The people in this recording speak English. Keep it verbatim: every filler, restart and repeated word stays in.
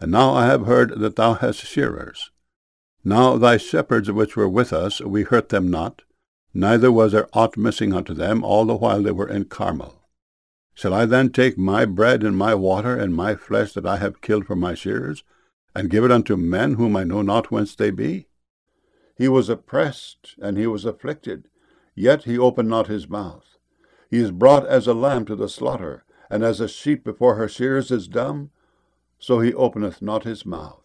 And now I have heard that thou hast shearers. Now thy shepherds which were with us, we hurt them not, neither was there aught missing unto them all the while they were in Carmel. Shall I then take my bread and my water and my flesh that I have killed for my shearers, and give it unto men whom I know not whence they be? He was oppressed, and he was afflicted, yet he opened not his mouth. He is brought as a lamb to the slaughter, and as a sheep before her shearers is dumb, so he openeth not his mouth.